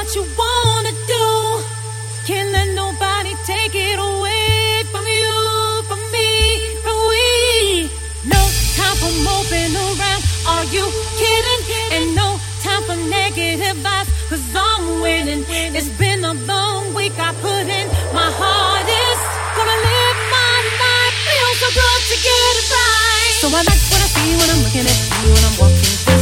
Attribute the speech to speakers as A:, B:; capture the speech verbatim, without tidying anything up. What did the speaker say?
A: what you wanna do. Can't let nobody take it away from you, from me, from we. No time for moping around, are you kidding? And no time for negative vibes, cause I'm winning. It's been a long week, I put in my hardest. Gonna live my life, feels so good to get it right. So I like what I see when I'm looking at you, when I'm walking through